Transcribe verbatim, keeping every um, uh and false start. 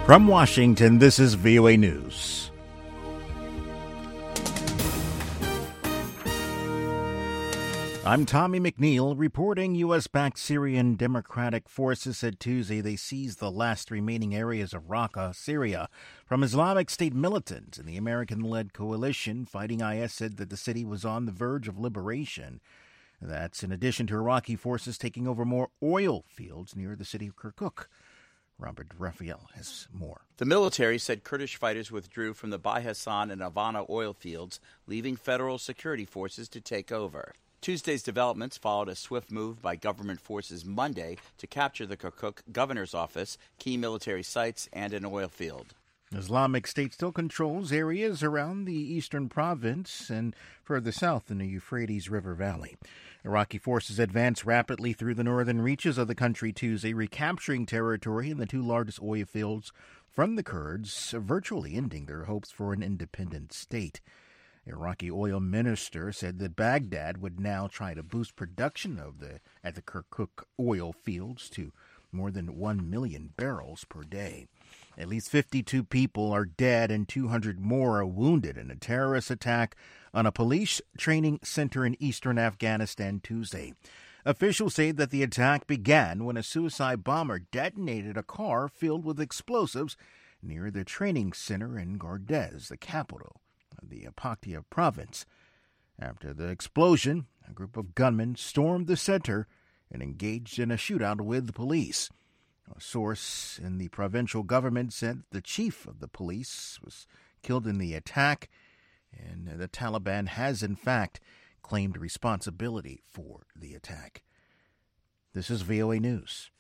From Washington, this is V O A News. I'm Tommy McNeil reporting U S-backed Syrian Democratic Forces said Tuesday they seized the last remaining areas of Raqqa, Syria, from Islamic State militants, and the American-led coalition fighting I S said that the city was on the verge of liberation. That's in addition to Iraqi forces taking over more oil fields near the city of Kirkuk. Robert Raphael has more. The military said Kurdish fighters withdrew from the Bai Hassan and Havana oil fields, leaving federal security forces to take over. Tuesday's developments followed a swift move by government forces Monday to capture the Kirkuk governor's office, key military sites, and an oil field. Islamic State still controls areas around the eastern province and further south in the Euphrates River Valley. Iraqi forces advanced rapidly through the northern reaches of the country Tuesday, recapturing territory in the two largest oil fields from the Kurds, virtually ending their hopes for an independent state. Iraqi oil minister said that Baghdad would now try to boost production of the at the Kirkuk oil fields to more than one million barrels per day. At least fifty-two people are dead and two hundred more are wounded in a terrorist attack on a police training center in eastern Afghanistan Tuesday. Officials say that the attack began when a suicide bomber detonated a car filled with explosives near the training center in Gardez, the capital of the Paktia province. After the explosion, a group of gunmen stormed the center and engaged in a shootout with the police. A source in the provincial government said the chief of the police was killed in the attack, and the Taliban has, in fact, claimed responsibility for the attack. This is V O A News.